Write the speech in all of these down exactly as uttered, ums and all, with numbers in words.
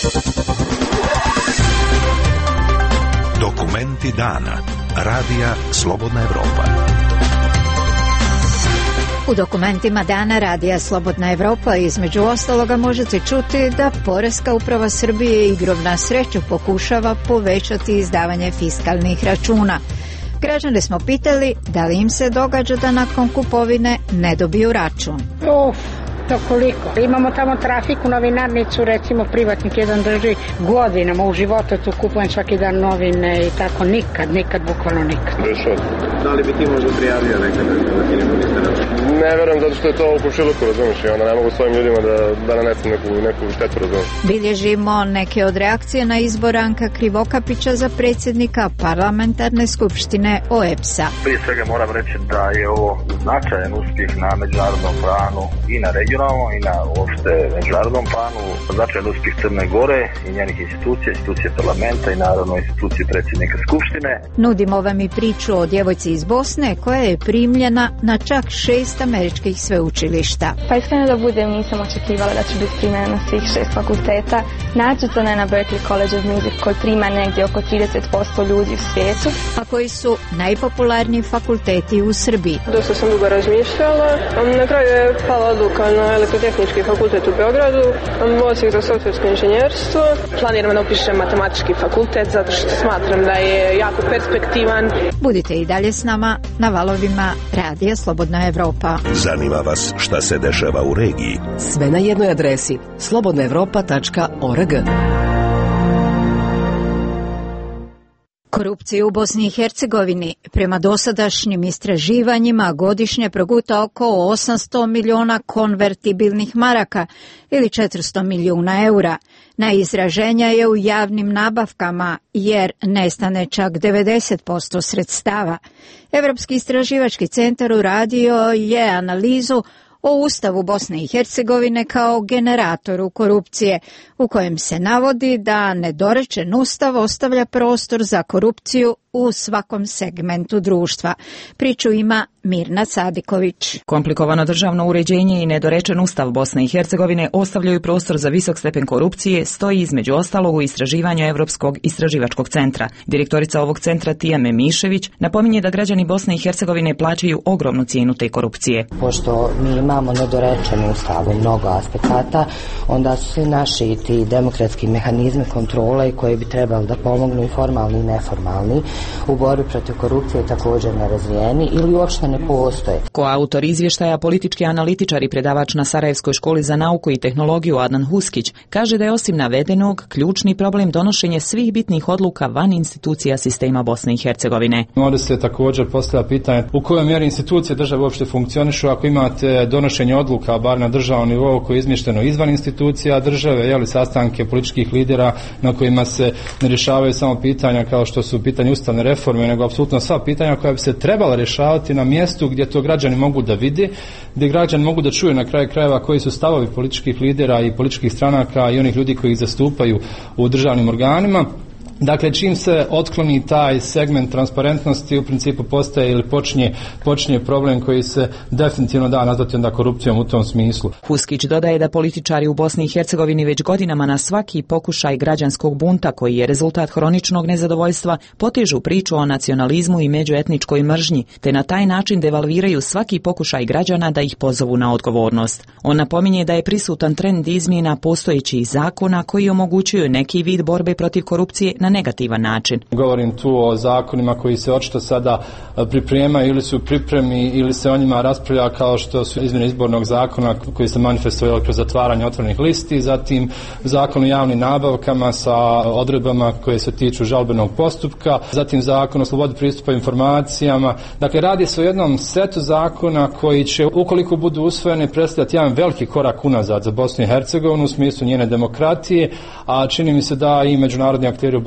Dokumenti dana. Radija Slobodna Evropa. U dokumentima dana Radija Slobodna Evropa između ostaloga možete čuti da Poreska uprava Srbije igrom na sreću pokušava povećati izdavanje fiskalnih računa. Građane smo pitali da li im se događa da nakon kupovine ne dobiju račun. Uf, to koliko? Imamo tamo trafiku, novinarnicu, recimo privatnik jedan drži godinama u životu, tu kupujem svaki dan novine i tako, nikad, nikad, bukvalno nikad. Da li bi ti možda prijavio nekada da ti ne budete račun? Ne verujem, zato što je to u komšiluku, razumiješ, i onda ne mogu svojim ljudima da, da nanesem neku, neku štetu, razumiješ. Bilježimo neke od reakcije na izbor Ranka Krivokapića za predsjednika parlamentarne skupštine O E B S-a. Prije svega moram reći da je ovo značajan uspjeh na međunarodnom planu i na regionalnom i na uopšte međunarodnom planu. Značajan uspjeh Crne Gore i njenih institucija, institucije parlamenta i naravno institucije predsjednika skupštine. Nudimo vam i priču o djevojci iz Bosne koja je primljena na čak šest američkih sveučilišta. Pa iskreno da budem, nisam očekivala da ću biti primljena na svih šest fakulteta. Naročito ne na Berklee College of Music koji prima negdje oko trideset posto ljudi u svijetu. A koji su najpopularniji fakulteti u Srbiji? Dosta sam dugo razmišljala. Na kraju je pala odluka na Elektrotehnički fakultet u Beogradu, Osijek za softversko inženjerstvo. Planiram da upišem matematički fakultet zato što smatram da je jako perspektivan. Budite i dalje s nama na valovima Radija Slobodna Evropa. Zanima vas šta se dešava u regiji? Sve na jednoj adresi slobodna evropa tačka org. Korupcija u Bosni i Hercegovini prema dosadašnjim istraživanjima godišnje proguta oko osamsto miliona konvertibilnih maraka ili četiristo milijuna eura. Najizraženija je u javnim nabavkama jer nestane čak devedeset posto sredstava. Evropski istraživački centar uradio je analizu o Ustavu Bosne i Hercegovine kao generatoru korupcije, u kojem se navodi da nedorečen Ustav ostavlja prostor za korupciju u svakom segmentu društva. Priču ima Mirna Sadiković. Komplikovano državno uređenje i nedorečen Ustav Bosne i Hercegovine ostavljaju prostor za visok stepen korupcije, stoji između ostalog u istraživanju Evropskog istraživačkog centra. Direktorica ovog centra Tija Memišević napominje da građani Bosne i Hercegovine plaćaju ogromnu cijenu te korupcije. Pošto mi imamo nedorečen Ustav u mnogo aspekata, onda su svi naši ti demokratski mehanizmi kontrole koji bi trebali da pomognu i formalni i neformalni u borbi protiv korupcije također nerazvijeni ili uopšte ne postoje. Koautor izvještaja, politički analitičar i predavač na Sarajevskoj školi za nauku i tehnologiju Adnan Huskić kaže da je osim navedenog ključni problem donošenje svih bitnih odluka van institucija sistema Bosne i Hercegovine. Ovdje se također postavlja pitanje u kojoj mjeri institucije države uopšte funkcionišu ako imate donošenje odluka bar na državnom nivou koje je izmješteno izvan institucija države, jeli sastanke političkih lidera na kojima se ne rješavaju samo pitanja kao što su pitanje ustavne reforme, nego apsolutno sva pitanja koja bi se trebala rješavati na mjestu gdje to građani mogu da vidi, gdje građani mogu da čuju na kraju krajeva koji su stavovi političkih lidera i političkih stranaka i onih ljudi koji ih zastupaju u državnim organima. Dakle, čim se otkloni taj segment transparentnosti, u principu postaje ili počinje, počinje problem koji se definitivno da nazvati onda korupcijom u tom smislu. Huskić dodaje da političari u Bosni i Hercegovini već godinama na svaki pokušaj građanskog bunta koji je rezultat hroničnog nezadovoljstva potežu priču o nacionalizmu i međuetničkoj mržnji, te na taj način devalviraju svaki pokušaj građana da ih pozovu na odgovornost. On napominje da je prisutan trend izmjena postojećih zakona koji omogućuju neki vid borbe protiv korupcije na negativan način. Govorim tu o zakonima koji se očito sada pripremaju ili su pripremi ili se o njima raspravlja kao što su izmjene izbornog zakona koji se manifestovali kroz zatvaranje otvorenih listi, zatim zakon o javnim nabavkama sa odredbama koje se tiču žalbenog postupka, zatim zakon o slobodi pristupa informacijama. Dakle, radi se o jednom setu zakona koji će, ukoliko budu usvojeni, predstavljati jedan veliki korak unazad za Bosnu i Hercegovinu u smislu njene demokratije, a čini mi se da i međunarodni akteri u Bosni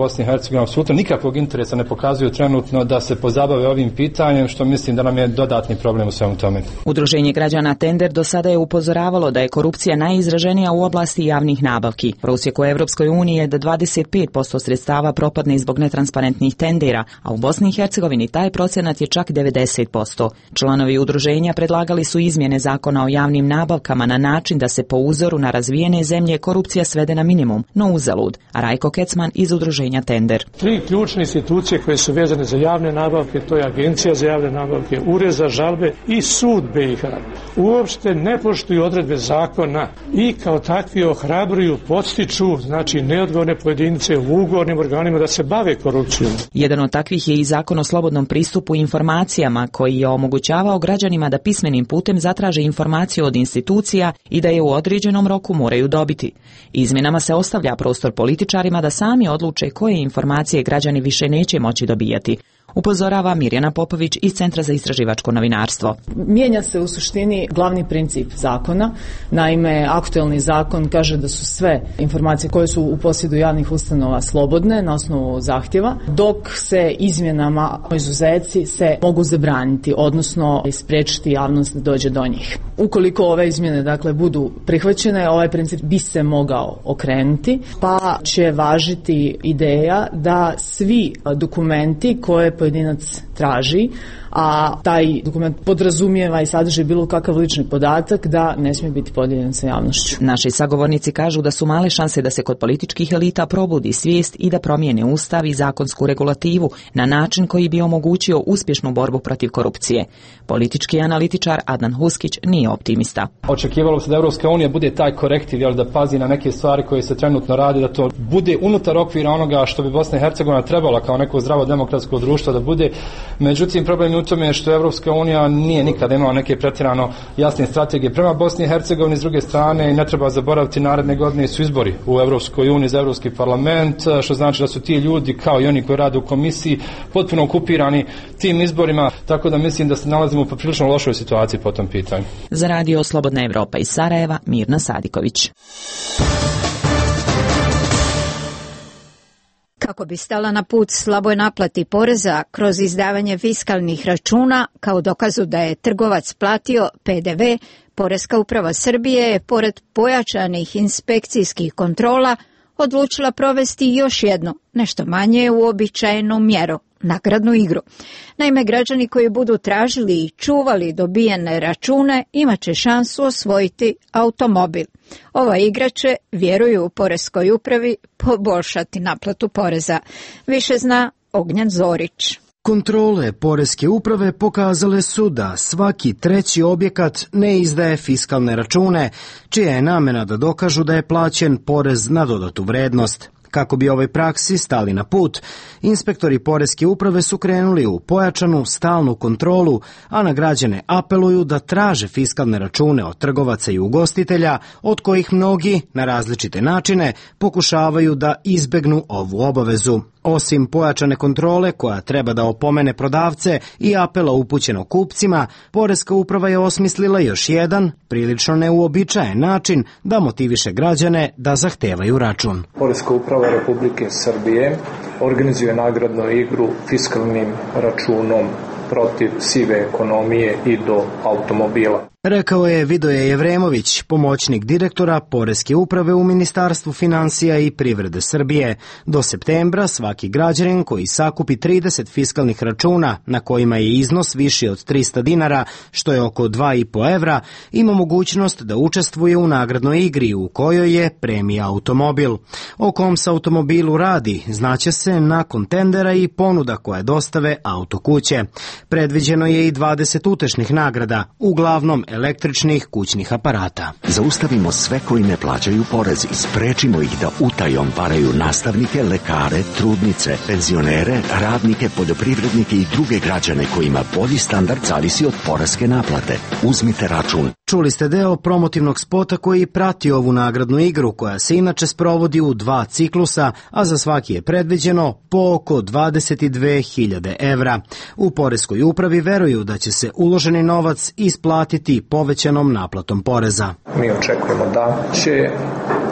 Bosne i Hercegovine apsolutno nikakvog interesa ne pokazuju trenutno da se pozabave ovim pitanjem, što mislim da nam je dodatni problem u svemu tome. Udruženje građana Tender do sada je upozoravalo da je korupcija najizraženija u oblasti javnih nabavki. Prosjek u Evropskoj uniji je da dvadeset pet posto sredstava propadne zbog netransparentnih tendera, a u Bosni i Hercegovini taj procenat je čak devedeset posto. Članovi udruženja predlagali su izmjene zakona o javnim nabavkama na način da se po uzoru na razvijene zemlje korupcija svede na minimum, no uzalud. A Rajko Kecman iz udruženja Tender. Tri ključne institucije koje su vezane za javne nabavke, to je Agencija za javne nabavke, Ured za žalbe i Sud B i H. Uopšte ne poštuju odredbe zakona i kao takvi ohrabruju, podstiču, znači neodgovorne pojedince u ugovornim organima da se bave korupcijom. Jedan od takvih je i zakon o slobodnom pristupu informacijama koji je omogućavao građanima da pismenim putem zatraže informaciju od institucija i da je u određenom roku moraju dobiti. Izmjenama se ostavlja prostor političarima da sami odluče koje informacije građani više neće moći dobijati. Upozorava Mirjana Popović iz Centra za istraživačko novinarstvo. Mijenja se u suštini glavni princip zakona. Naime, aktuelni zakon kaže da su sve informacije koje su u posjedu javnih ustanova slobodne na osnovu zahtjeva, dok se izmjenama izuzeci se mogu zabraniti, odnosno spriječiti javnost da dođe do njih. Ukoliko ove izmjene dakle budu prihvaćene, ovaj princip bi se mogao okrenuti, pa će važiti ideja da svi dokumenti koje pojedinac traži, a taj dokument podrazumijeva i sadrži bilo kakav lični podatak, da ne smije biti podijeljen sa javnošću. Naši sagovornici kažu da su male šanse da se kod političkih elita probudi svijest i da promijene ustav i zakonsku regulativu na način koji bi omogućio uspješnu borbu protiv korupcije. Politički analitičar Adnan Huskić nije optimista. Očekivalo se da Evropska unija bude taj korektiv, jel, da pazi na neke stvari koje se trenutno radi, da to bude unutar okvira onoga što bi Bosna i Hercegovina trebala kao neko zdravo demokratsko društvo da bude. Međutim, problem je u tome što Evropska unija nije nikada imala neke pretjerano jasne strategije prema Bosni i Hercegovini. S druge strane, ne treba zaboraviti, naredne godine su izbori u Evropskoj uniji za Evropski parlament, što znači da su ti ljudi, kao i oni koji rade u komisiji, potpuno okupirani tim izborima, tako da mislim da se nalazimo u poprilično lošoj situaciji po tom pitanju. Za radio Slobodna Evropa iz Sarajeva, Mirna Sadiković. Kako bi stala na put slaboj naplati poreza kroz izdavanje fiskalnih računa kao dokazu da je trgovac platio P D V, Poreska uprava Srbije je pored pojačanih inspekcijskih kontrola odlučila provesti još jednu, nešto manje uobičajenu mjeru, nagradnu igru. Naime, građani koji budu tražili i čuvali dobijene račune imat će šansu osvojiti automobil. Ova igra će, vjeruju u Poreskoj upravi, poboljšati naplatu poreza. Više zna Ognjen Zorić. Kontrole Poreske uprave pokazale su da svaki treći objekat ne izdaje fiskalne račune, čija je namjena da dokažu da je plaćen porez na dodatu vrednost. Kako bi ovoj praksi stali na put, inspektori Poreske uprave su krenuli u pojačanu stalnu kontrolu, a na građane apeluju da traže fiskalne račune od trgovaca i ugostitelja, od kojih mnogi, na različite načine, pokušavaju da izbegnu ovu obavezu. Osim pojačane kontrole koja treba da opomene prodavce i apela upućeno kupcima, Poreska uprava je osmislila još jedan, prilično neuobičajen način da motiviše građane da zahtevaju račun. Poreska uprava Republike Srbije organizuje nagradnu igru fiskalnim računom protiv sive ekonomije i do automobila. Rekao je Vidoje Jevremović, pomoćnik direktora Poreske uprave u Ministarstvu financija i privrede Srbije. Do septembra svaki građanin koji sakupi trideset fiskalnih računa na kojima je iznos viši od trista dinara, što je oko dva i po evra, ima mogućnost da učestvuje u nagradnoj igri u kojoj je premija automobil. O kom se automobilu radi znaće se nakon tendera i ponuda koje dostave autokuće. Predviđeno je i dvadeset utešnih nagrada, uglavnom električnih kućnih aparata. Zaustavimo sve koji ne plaćaju porez i sprečimo ih da utajom varaju nastavnike, lekare, trudnice, penzionere, radnike, poljoprivrednike i druge građane kojima bolji standard zavisi od poreske naplate. Uzmite račun. Čuli ste deo promotivnog spota koji prati ovu nagradnu igru, koja se inače sprovodi u dva ciklusa, a za svaki je predviđeno po oko dvadeset dve hiljade evra. U Poreskoj upravi veruju da će se uloženi novac isplatiti povećanom naplatom poreza. Mi očekujemo da će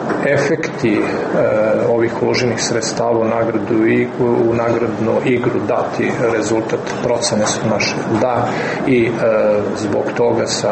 efekti e, ovih uloženih sredstava u, nagradu i, u nagradnu igru dati rezultat, procene su naše da i e, zbog toga sa,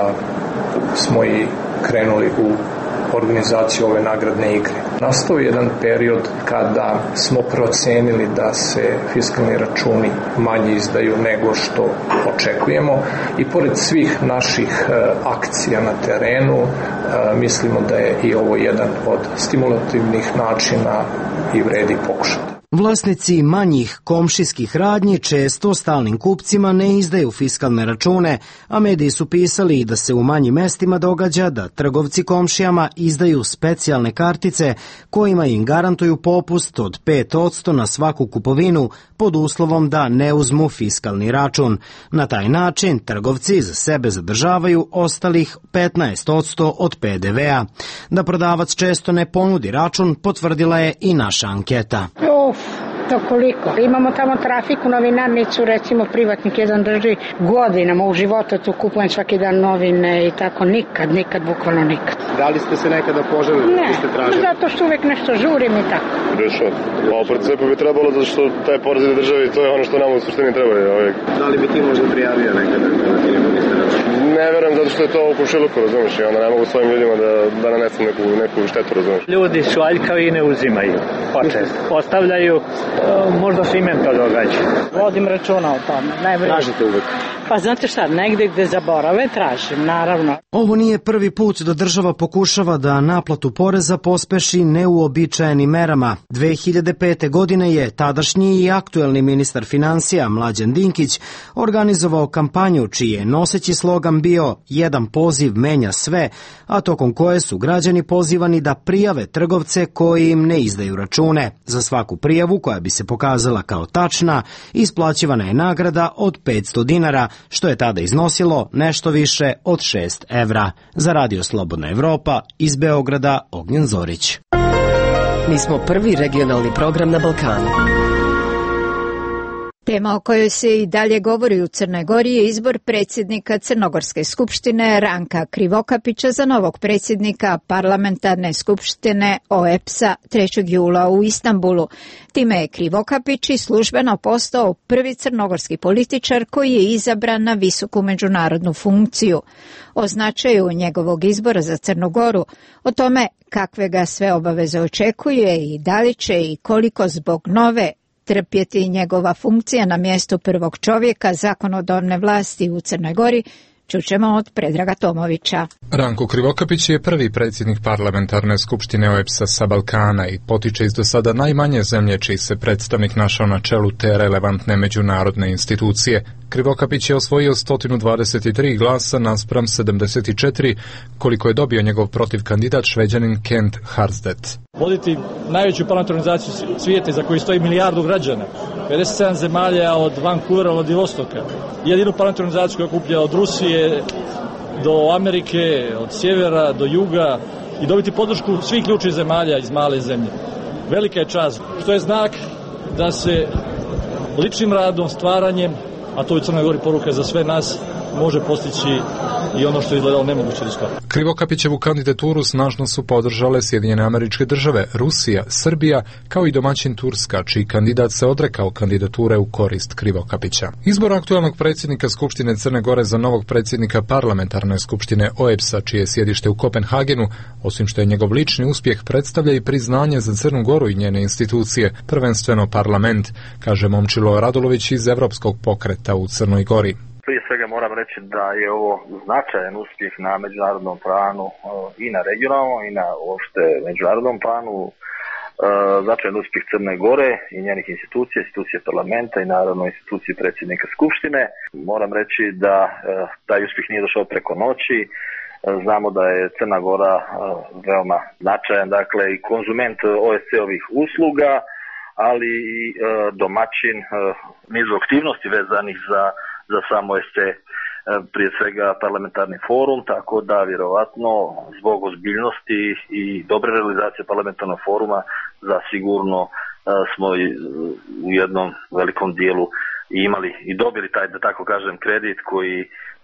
smo i krenuli u organizaciju ove nagradne igre. Nastao je jedan period kada smo procenili da se fiskalni računi manje izdaju nego što očekujemo i pored svih naših e, akcija na terenu e, mislimo da je i ovo jedan od stimulativnih načina i vredi pokušati. Vlasnici manjih komšijskih radnji često stalnim kupcima ne izdaju fiskalne račune, a mediji su pisali da se u manjim mestima događa da trgovci komšijama izdaju specijalne kartice kojima im garantuju popust od pet posto na svaku kupovinu pod uslovom da ne uzmu fiskalni račun. Na taj način trgovci za sebe zadržavaju ostalih petnaest posto od pe de vea. Da prodavac često ne ponudi račun potvrdila je i naša anketa. Uf, to koliko. Imamo tamo trafiku, novinarnicu, recimo privatnik jedan drži godinama u životu, tu kupujem svaki dan novine i tako, nikad, nikad, bukvalno nikad. Da li ste se nekada poželili? Ne, ste tražili? Zato što uvek nešto žurim i tako. Rešao. A u principu bi trebalo zato što taj porez ide državi, to je ono što nam u suštini treba. Uvijek. Da li bi ti možda prijavio nekada kada ti ne budiste račun? Ne verujem zato što je to u komšiluku, razumiješ, i onda ne mogu svojim ljudima da, da nanesem neku, neku štetu, razumiješ. Ljudi su aljkavi i ne uzimaju počest. Ostavljaju, možda se imen to događa. Vodim računa o tome. Najbolje. Tražite uvek? Pa znate šta, negde gde zaborave tražim, naravno. Ovo nije prvi put da država pokušava da naplatu poreza pospeši neuobičajenim merama. dve hiljade pete. godine je tadašnji i aktuelni ministar finansija Mlađan Dinkić organizovao kampanju čiji je noseći slogan bio "Jedan poziv menja sve", a tokom koje su građani pozivani da prijave trgovce koji im ne izdaju račune. Za svaku prijavu koja bi se pokazala kao tačna, isplaćivana je nagrada od petsto dinara, što je tada iznosilo nešto više od šest evra. Za Radio Slobodna Evropa, iz Beograda, Ognjen Zorić. Mi smo prvi regionalni program na Balkanu. Tema o kojoj se i dalje govori u Crnoj Gori je izbor predsjednika Crnogorske skupštine Ranka Krivokapića za novog predsjednika parlamentarne skupštine O E P S-a trećeg jula u Istanbulu. Time je Krivokapić i službeno postao prvi crnogorski političar koji je izabran na visoku međunarodnu funkciju. O značaju njegovog izbora za Crnu Goru, o tome kakve ga sve obaveze očekuje i da li će i koliko zbog nove trpjeti njegova funkcija na mjestu prvog čovjeka zakonodavne vlasti u Crnoj Gori, čućemo od Predraga Tomovića. Ranko Krivokapić je prvi predsjednik parlamentarne skupštine O E P S-a sa Balkana i potiče iz do sada najmanje zemlje čiji se predstavnik našao na čelu te relevantne međunarodne institucije. Krivokapić je osvojio sto dvadeset tri glasa naspram sedamdeset četiri, koliko je dobio njegov protiv kandidat Šveđanin Kent Harsted. Voditi najveću parlamentarnu organizaciju svijeta za koju stoji milijardu građana, pedeset sedam zemalja od Vancouvera, Vladivostoka, jedinu parlamentarnu organizaciju koja okuplja od Rusije do Amerike, od sjevera do juga i dobiti podršku svih ključnih zemalja iz male zemlje. Velika je čast, što je znak da se ličnim radom, stvaranjem, a to je u Crnoj Gori poruka za sve nas, može postići i ono što je izgledalo nemoguće do skoro. Krivokapićevu kandidaturu snažno su podržale Sjedinjene Američke Države, Rusija, Srbija, kao i domaćin Turska, čiji kandidat se odrekao kandidature u korist Krivokapića. Izbor aktualnog predsjednika Skupštine Crne Gore za novog predsjednika parlamentarne skupštine O E P S-a, čije je sjedište u Kopenhagenu, osim što je njegov lični uspjeh, predstavlja i priznanje za Crnu Goru i njene institucije, prvenstveno parlament, kaže Momčilo Radulović iz Evropskog pokreta u Crnoj Gori. Prije svega moram reći da je ovo značajan uspjeh na međunarodnom planu i na regionalnom i na uopšte međunarodnom planu, značajan uspjeh Crne Gore i njenih institucija, institucije parlamenta i naravno institucije predsjednika Skupštine. Moram reći da taj uspjeh nije došao preko noći. Znamo da je Crna Gora veoma značajan, dakle i konzument O E C ovih usluga, ali i domaćin nizu aktivnosti vezanih za za samo O E C, prije svega parlamentarni forum, tako da vjerovatno zbog ozbiljnosti i dobre realizacije parlamentarnog foruma zasigurno smo u jednom velikom dijelu imali i dobili taj, da tako kažem, kredit koji,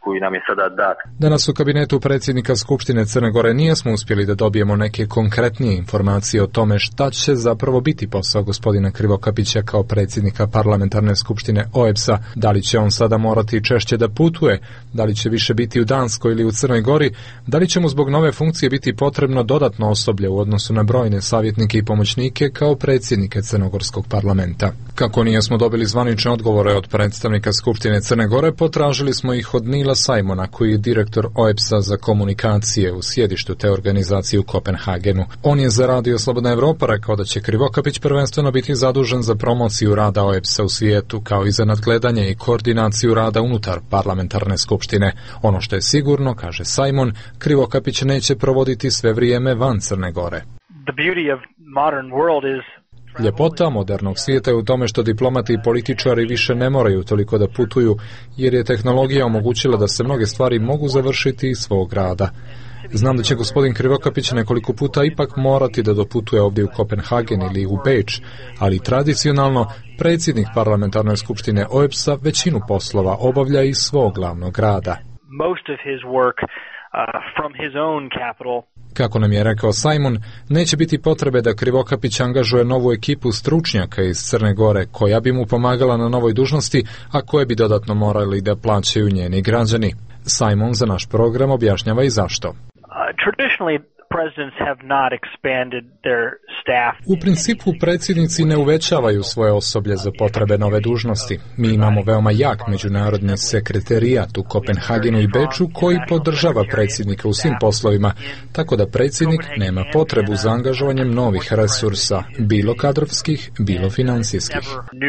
koji nam je sada dat. Danas u kabinetu predsjednika Skupštine Crne Gore nismo uspjeli da dobijemo neke konkretnije informacije o tome šta će zapravo biti posao gospodina Krivokapića kao predsjednika parlamentarne skupštine O E B S-a. Da li će on sada morati češće da putuje, da li će više biti u Danskoj ili u Crnoj Gori, da li će mu zbog nove funkcije biti potrebno dodatno osoblje u odnosu na brojne savjetnike i pomoćnike kao predsjednike Crnogorskog parlamenta. Kako nijesmo dobili zvanične odgovore od predstavnika Skupštine Crne Gore, potražili smo ih od Nila Simona, koji je direktor O E B S-a za komunikacije u sjedištu te organizacije u Kopenhagenu. On je za Radio Slobodna Evropa rekao da će Krivokapić prvenstveno biti zadužen za promociju rada O E B S-a u svijetu, kao i za nadgledanje i koordinaciju rada unutar parlamentarne skupštine. Ono što je sigurno, kaže Simon, Krivokapić neće provoditi sve vrijeme van Crne Gore. The beauty of modern world is Ljepota modernog svijeta je u tome što diplomati i političari više ne moraju toliko da putuju, jer je tehnologija omogućila da se mnoge stvari mogu završiti iz svog rada. Znam da će gospodin Krivokapić nekoliko puta ipak morati da doputuje ovdje u Kopenhagen ili u Beč, ali tradicionalno predsjednik parlamentarne skupštine O E B S-a većinu poslova obavlja iz svog glavnog grada. Most of his work uh, from his own capital. Kako nam je rekao Simon, neće biti potrebe da Krivokapić angažuje novu ekipu stručnjaka iz Crne Gore koja bi mu pomagala na novoj dužnosti, a koje bi dodatno morali da plaćaju njeni građani. Simon za naš program objašnjava i zašto. Uh, traditionally presidents have not expanded their staff. U principu predsjednici ne uvećavaju svoje osoblje za potrebe nove dužnosti. Mi imamo veoma jak međunarodni sekretarijat u Kopenhagenu i Beču koji podržava predsjednika u svim poslovima, tako da predsjednik nema potrebu za angažovanjem novih resursa, bilo kadrovskih, bilo financijskih.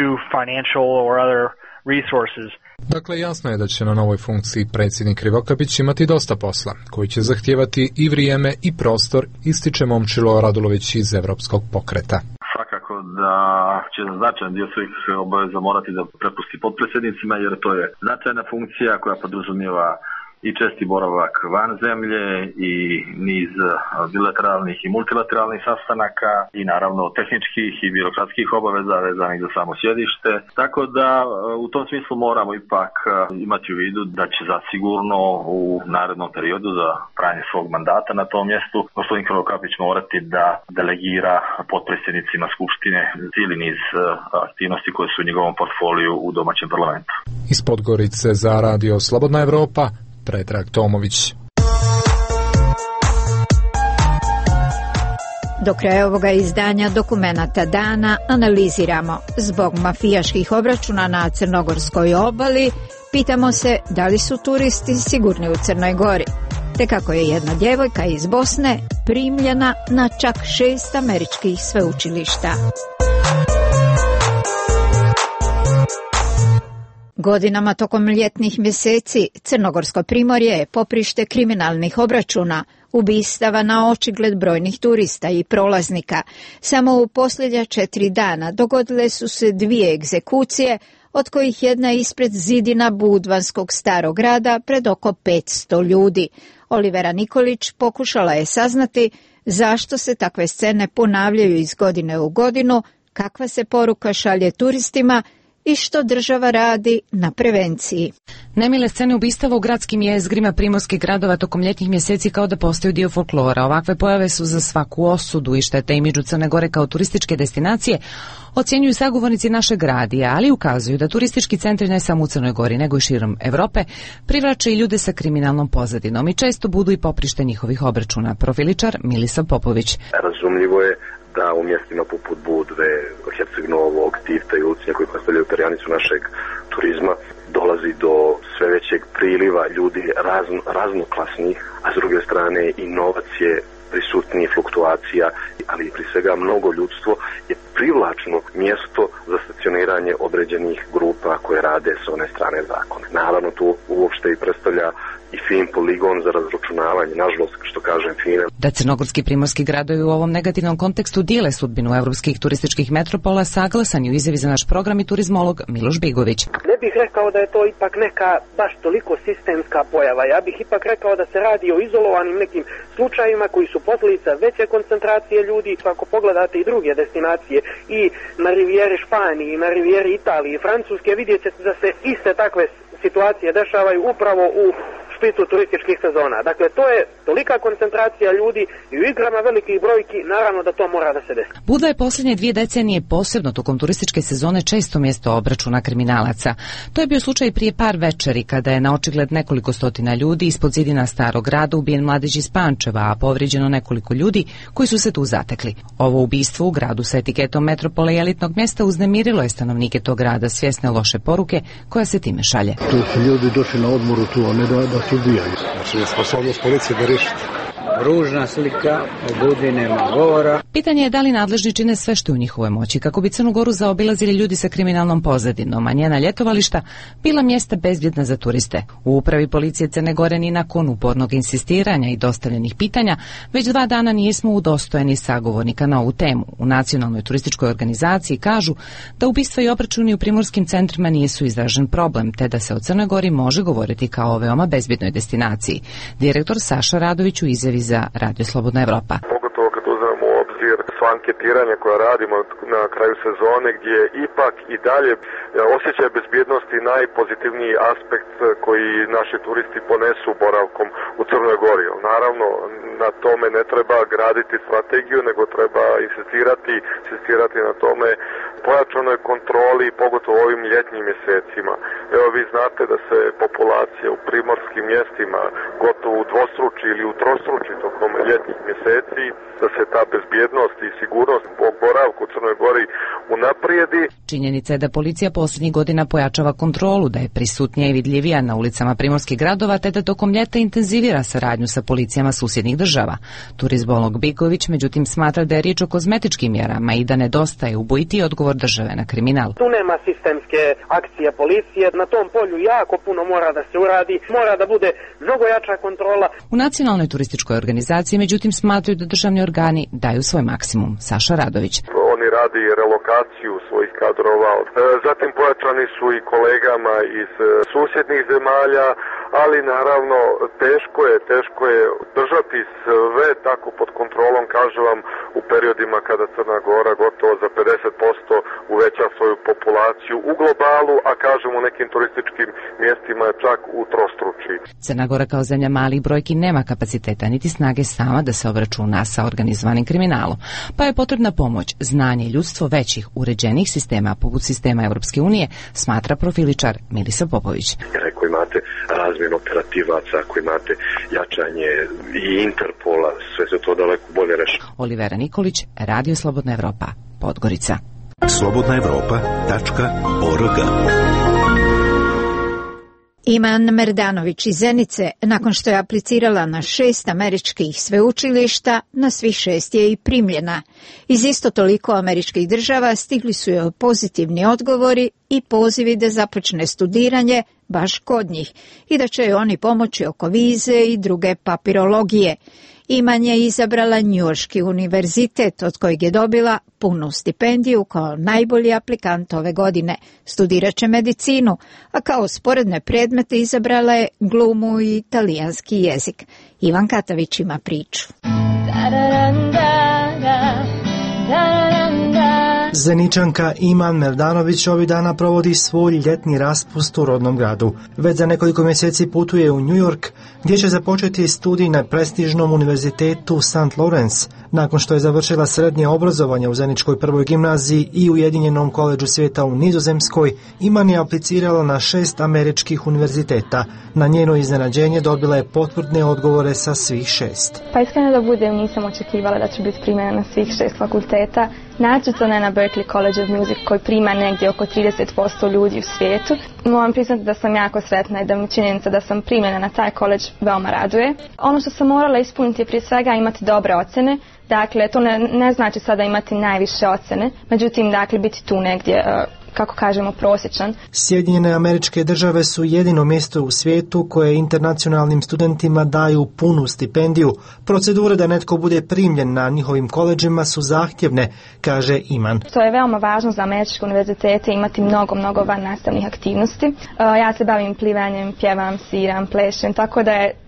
Dakle, jasno je da će na novoj funkciji predsjednik Krivokapić imati dosta posla, koji će zahtijevati i vrijeme i prostor, ističe Momčilo Radulović iz Evropskog pokreta. Svakako da će značajan dio svih obaveza morati da prepusti potpredsjednicima, jer to je značajna funkcija koja podrazumijeva i česti boravak van zemlje i niz bilateralnih i multilateralnih sastanaka i naravno tehničkih i birokratskih obaveza vezanih za samo sjedište. Tako da u tom smislu moramo ipak imati u vidu da će zasigurno u narednom periodu za trajanje svog mandata na tom mjestu gospodin Krivokapić morati da delegira potpredsjednicima Skupštine cijeli niz aktivnosti koje su u njegovom portfoliju u domaćem parlamentu. Iz Podgorice za Radio Slobodna Evropa, Predrag Tomović. Do kraja ovoga izdanja Dokumenata dana analiziramo zbog mafijaških obračuna na Crnogorskoj obali, pitamo se da li su turisti sigurni u Crnoj Gori, te kako je jedna djevojka iz Bosne primljena na čak šest američkih sveučilišta. Godinama tokom ljetnih mjeseci Crnogorsko primorje je poprište kriminalnih obračuna, ubistava na očigled brojnih turista i prolaznika. Samo u posljednja četiri dana dogodile su se dvije egzekucije, od kojih jedna ispred zidina Budvanskog starog grada pred oko petsto ljudi. Olivera Nikolić pokušala je saznati zašto se takve scene ponavljaju iz godine u godinu, kakva se poruka šalje turistima i što država radi na prevenciji. Nemile scene ubistava u gradskim jezgrima primorskih gradova tokom ljetnih mjeseci kao da postaju dio folklora. Ovakve pojave su za svaku osudu i štete imidžu Crne Gore kao turističke destinacije, ocjenjuju sagovornici našeg radija, ali ukazuju da turistički centri ne samo u Crnoj Gori, nego i širom Evrope privlače i ljude sa kriminalnom pozadinom i često budu i poprište njihovih obračuna. Profiličar Milisav Popović. Razumljivo je da u mjestima poput Budve, Herceg Novog, Tivta i Ulcinja koji predstavljaju perjanicu našeg turizma dolazi do sve većeg priliva ljudi razno, raznoklasnih, a s druge strane i novac je prisutniji, fluktuacija, ali pri svega mnogo ljudstvo je privlačno mjesto za stacioniranje određenih grupa koje rade s one strane zakona. Naravno tu uopšte i predstavlja i fin poligon za razračunavanje, nažalost, što kažem fine. Da crnogorski primorski gradovi u ovom negativnom kontekstu dijele sudbinu evropskih turističkih metropola, saglasan je u izjavi za naš program i turizmolog Miloš Bigović. Ne bih rekao da je to ipak neka baš toliko sistemska pojava. Ja bih ipak rekao da se radi o izolovanim nekim slučajevima koji su posljedica veće koncentracije ljudi. Ako pogledate i druge destinacije i na rivijeri Španiji, i na rivijeri Italije i Francuske, vidjet ćete da se iste takve situacije dešavaju upravo u špicu turističkih sezona. Dakle, to je tolika koncentracija ljudi i u igrama velikih brojki, naravno da to mora da se desi. Budva je posljednje dvije decenije posebno tokom turističke sezone često mjesto obračuna kriminalaca. To je bio slučaj prije par večeri kada je na očigled nekoliko stotina ljudi ispod zidina Starog grada ubijen mladić iz Pančeva, a povrijeđeno nekoliko ljudi koji su se tu zatekli. Ovo ubistvo u gradu sa etiketom metropole i elitnog mjesta uznemirilo je stanovnike tog grada svjesne loše poruke koja se time šalje. Tu su ljudi došli na odmoru tu, a ne da, da se ubijaju. Znači je sposobnost policije da riješi. Ružna slika, o Budvi nema govora. Pitanje je da li nadležni čine sve što je u njihovoj moći kako bi Crnu Goru zaobilazili ljudi sa kriminalnom pozadinom, a njena ljetovališta bila mjesta bezbjedna za turiste. U upravi policije Crne Gore ni nakon upornog insistiranja i dostavljenih pitanja već dva dana nismo udostojeni sagovornika na ovu temu. U nacionalnoj turističkoj organizaciji kažu da ubistva i obračuni u primorskim centrima nisu izražen problem, te da se o Crnoj Gori može govoriti kao o veoma bezbjednoj destinaciji. Direktor Saša Radović u izjavi za Radio Slobodna Evropa. Pogotovo kad uzmemo u obzir sva anketiranja koja radimo na kraju sezone gdje ipak i dalje osjećaj bezbjednosti najpozitivniji aspekt koji naši turisti ponesu boravkom u Crnoj Gori. Naravno, na tome ne treba graditi strategiju, nego treba insistirati, insistirati na tome pojačanoj kontroli, pogotovo ovim ljetnim mjesecima. Evo, vi znate da se populacija u primorskim mjestima gotovo udvostruči ili utrostruči tokom ljetnih mjeseci, da se ta bezbjednost i sigurnost po boravku u Crnoj Gori unaprijedi. Činjenica je da policija posljednjih godina pojačava kontrolu, da je prisutnija i vidljivija na ulicama primorskih gradova, te da tokom ljeta intenzivira saradnju sa policijama susjednih država. Turizbolog Biković međutim smatra da je riječ o kozmetičkim mjerama i da nedostaje ubojiti odgovor države na kriminal. Tu nema sistemske akcije policije, na tom polju jako puno mora da se uradi, mora da bude mnogo jača kontrola. U nacionalnoj turističkoj organizaciji međutim smatraju da državni organi daju svoj maksimum. Saša Radović. Oni radi relokaciju svojih kadrova, zatim pojačani su i kolegama iz susjednih zemalja, ali naravno teško je, teško je držati sve tako pod kontrolom, kažem vam, u periodima kada Crna Gora gotovo za pedeset posto uveća svoju populaciju u globalu, a kažem u nekim turističkim mjestima čak u trostruči. Crna Gora kao zemlja malih brojki nema kapaciteta niti snage sama da se obračuna sa organizovanim kriminalom, pa je potrebna pomoć, znanje i ljudstvo većih uređenih sistema poput sistema Europske unije, smatra profiličar Milisav Popović. Jer ako imate razmjenu operativaca, ako imate jačanje i Interpola, sve se to daleko bolje reši. Olivera Nikolić, Radio Slobodna Evropa, Podgorica. slobodna evropa tačka org. Iman Merdanović iz Zenice, nakon što je aplicirala na šest američkih sveučilišta, na svih šest je i primljena. Iz isto toliko američkih država stigli su joj pozitivni odgovori i pozivi da započne studiranje baš kod njih i da će joj oni pomoći oko vize i druge papirologije. Iman je izabrala Njujorški univerzitet, od kojeg je dobila punu stipendiju kao najbolji aplikant ove godine. Studirat će medicinu, a kao sporedne predmete izabrala je glumu i italijanski jezik. Ivan Katavić ima priču. Zeničanka Iman Merdanović ovih dana provodi svoj ljetni raspust u rodnom gradu. Već za nekoliko mjeseci putuje u New York, gdje će započeti studij na prestižnom univerzitetu Saint Lawrence. Nakon što je završila srednje obrazovanje u Zeničkoj prvoj gimnaziji i Ujedinjenom koledžu svijeta u Nizozemskoj, Iman je aplicirala na šest američkih univerziteta. Na njeno iznenađenje dobila je potvrdne odgovore sa svih šest. Pa iskreno da budem, nisam očekivala da će biti primjena na svih šest fakulteta. Naročito ne na Berklee College of Music koji prima negdje oko trideset posto ljudi u svijetu. Moram priznati da sam jako sretna i da mi činjenica da sam primljena na taj koledž veoma raduje. Ono što sam morala ispuniti je prije svega imati dobre ocjene. Dakle, to ne, ne znači sada imati najviše ocjene, međutim, dakle, biti tu negdje, kako kažemo, prosječan. Sjedinjene Američke Države su jedino mjesto u svijetu koje internacionalnim studentima daju punu stipendiju. Procedure da netko bude primljen na njihovim koledžima su zahtjevne, kaže Iman. To je veoma važno za američke univerzitete imati mnogo, mnogo van nastavnih aktivnosti. Ja se bavim plivanjem, pjevam, sviram, plešem, tako da je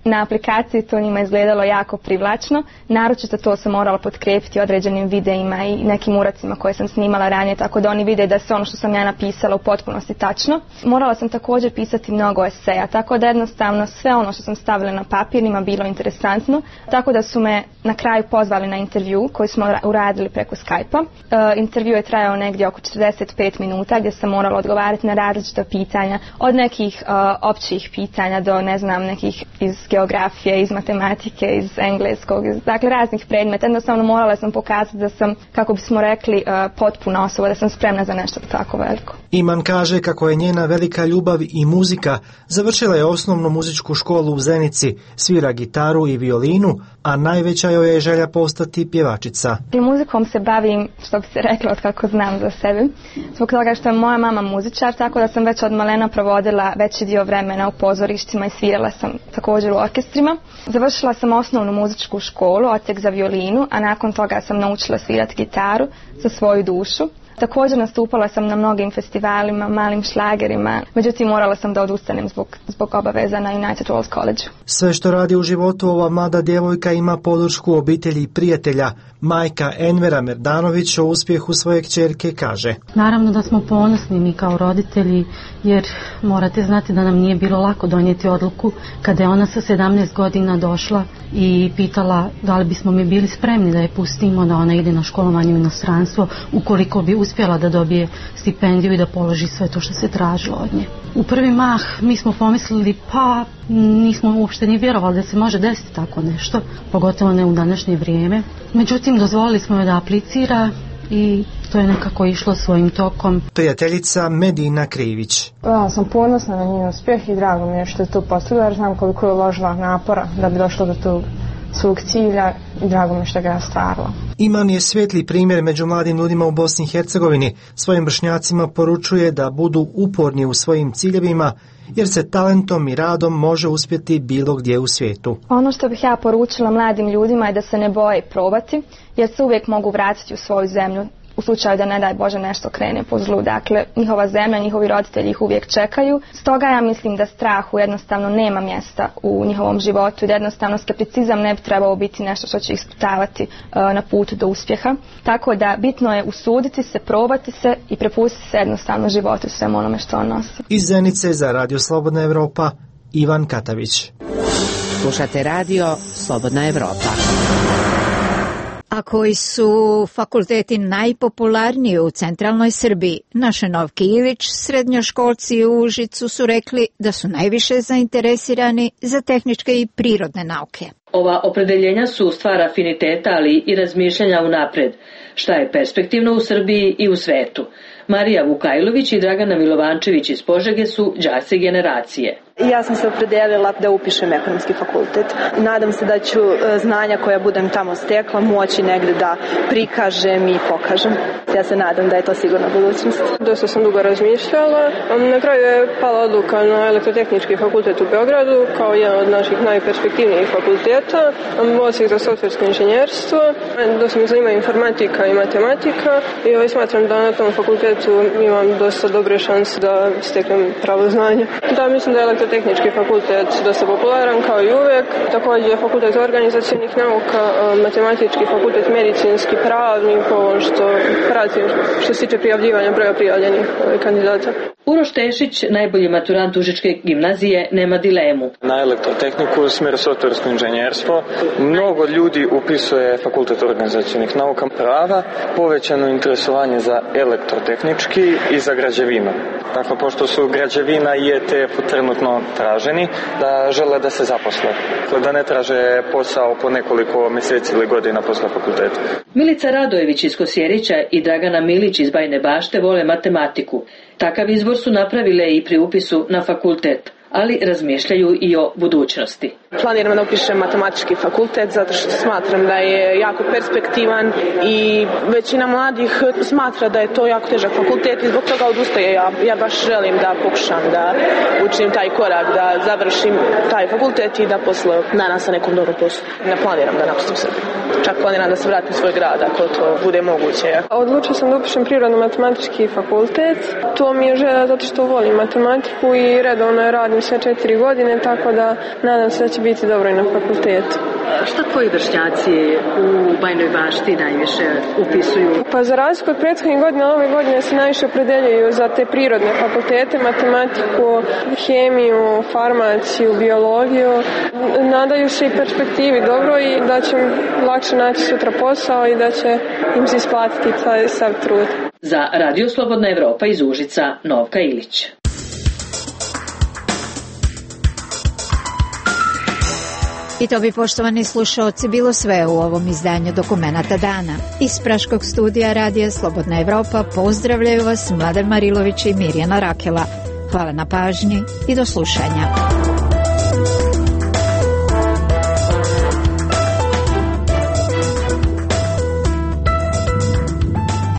Na aplikaciji to njima izgledalo jako privlačno, naročito to sam morala potkrijepiti određenim videima i nekim uracima koje sam snimala ranije, tako da oni vide da se ono što sam ja napisala u potpunosti tačno. Morala sam također pisati mnogo eseja, tako da jednostavno sve ono što sam stavila na papir njima bilo interesantno, tako da su me na kraju pozvali na intervju koji smo uradili preko Skype-a. E, intervju je trajao negdje oko četrdeset pet minuta gdje sam morala odgovarati na različita pitanja, od nekih uh, općih pitanja do ne znam nekih iz geografije, iz matematike, iz engleskog, iz, dakle raznih predmeta. Jednostavno morala sam pokazati da sam, kako bismo rekli, uh, potpuna osoba, da sam spremna za nešto tako veliko. Iman kaže kako je njena velika ljubav i muzika. Završila je osnovnu muzičku školu u Zenici, svira gitaru i violinu, a najveća joj je želja postati pjevačica. I muzikom se bavim, što bi se reklo, od kako znam za sebe. Zbog toga što je moja mama muzičar, tako da sam već od malena provodila veći dio vremena u pozorištima i svirala sam također u orkestrima. Završila sam osnovnu muzičku školu, odsjek za violinu, a nakon toga sam naučila svirati gitaru za svoju dušu. Također nastupala sam na mnogim festivalima, malim šlagerima, međutim morala sam da odustanem zbog, zbog obaveza na United World College. Sve što radi u životu ova mlada djevojka ima podršku obitelji i prijatelja. Majka Envera Merdanović o uspjehu svoje kćerke kaže: Naravno da smo ponosni mi kao roditelji, jer morate znati da nam nije bilo lako donijeti odluku kada je ona sa sedamnaest godina došla i pitala da li bismo mi bili spremni da je pustimo da ona ide na školovanje u inostranstvo ukoliko bi uspjela da dobije stipendiju i da položi sve to što se tražilo od nje. U prvi mah mi smo pomislili pa nismo uopšte ni vjerovali da se može desiti tako nešto, pogotovo ne u današnje vrijeme. Međutim, dozvolili smo joj da aplicira i to je nekako išlo svojim tokom. Prijateljica Medina Krivić. Ja sam ponosna na njen uspjeh i drago mi je što je to postigla, jer znam koliko je uložila napora da bi došla do tog svog cilja i drago mi je što ga je ostvarila. Iman je svijetli primjer među mladim ljudima u Bosni i Hercegovini. Svojim vršnjacima poručuje da budu uporni u svojim ciljevima, jer se talentom i radom može uspjeti bilo gdje u svijetu. Ono što bih ja poručila mladim ljudima je da se ne boje probati, jer se uvijek mogu vratiti u svoju zemlju u slučaju da ne daj Bože nešto krene po zlu. Dakle, njihova zemlja, njihovi roditelji ih uvijek čekaju. Stoga ja mislim da strahu jednostavno nema mjesta u njihovom životu i da jednostavno skepticizam ne bi trebao biti nešto što će ih sputavati uh, na putu do uspjeha. Tako da bitno je usuditi se, probati se i prepustiti se jednostavno životu svemu onome što on nosi. Iz Zenice za Radio Slobodna Evropa, Ivan Katavić. Slušate Radio Slobodna Evropa. A koji su fakulteti najpopularniji u centralnoj Srbiji? Našenovki Ilić, srednjoškolci u Užicu su rekli da su najviše zainteresirani za tehničke i prirodne nauke. Ova opredeljenja su stvar afiniteta, ali i razmišljanja unapred, šta je perspektivno u Srbiji i u svetu. Marija Vukajlović i Dragana Milovančević iz Požege su đaci generacije. Ja sam se opredelila da upišem ekonomski fakultet. Nadam se da ću znanja koja budem tamo stekla moći negdje da prikažem i pokažem. Ja se nadam da je to sigurna budućnost. Dosta sam dugo razmišljala. Na kraju je pala odluka na elektrotehnički fakultet u Beogradu kao jedan od naših najperspektivnijih fakulteta. Odsjek za softversko inženjerstvo. Dosta me zanima informatika i matematika i ovaj smatram da na tom fakultetu imam dosta dobre šanse da steknem pravo znanje. Da, mislim da je Tehnički fakultet dosta popularan kao i uvijek, također fakultet organizacijnih nauka, matematički fakultet, medicinski, pravnik, ovo što pratim što se tiče prijavljivanja broja prijavljenih kandidata. Uroš Tešić, najbolji maturant Užičke gimnazije, nema dilemu. Na elektrotehniku u smjeru softversko inženjerstvo mnogo ljudi upisuje fakultet organizacijnih nauka, prava, povećano interesovanje za elektrotehnički i za građevinu. Dakle, pošto su građevina i E T F trenutno traženi, da žele da se zaposle. Dakle, da ne traže posao po nekoliko mjeseci ili godina posle fakulteta. Milica Radojević iz Kosjerića i Dragana Milić iz Bajne Bašte vole matematiku. Takav izbor su napravile i pri upisu na fakultet, ali razmišljaju i o budućnosti. Planiram da upišem matematički fakultet zato što smatram da je jako perspektivan i većina mladih smatra da je to jako težak fakultet i zbog toga odustaje. Ja, ja baš želim da pokušam da učim taj korak, da završim taj fakultet i da posle nadam se nekom dobrom poslu. Ne planiram da napustim Srbiju. čak planiram da se vratim u svoj grad ako to bude moguće. Odlučio sam da upišem prirodno-matematički fakultet. To mi je želja zato što volim matematiku i redovno je radim sve četiri godine, tako da nadam se da će biti dobro i na fakultetu. Šta tvoji vršnjaci u Bajnoj Bašti najviše upisuju? Pa za razliku od prethodnih godina, ove godine se najviše opredeljuju za te prirodne fakultete, matematiku, hemiju, farmaciju, biologiju. Nadaju se i perspektivi dobro i da će lakše naći sutra posao i da će im se isplatiti taj sav trud. Za Radio Slobodna Evropa iz Užica, Novka Ilić. I to bi, poštovani slušaoci, bilo sve u ovom izdanju Dokumenata dana. Iz Praškog studija Radija Slobodna Evropa pozdravljaju vas Mladen Marilović i Mirjana Rakela. Hvala na pažnji i do slušanja.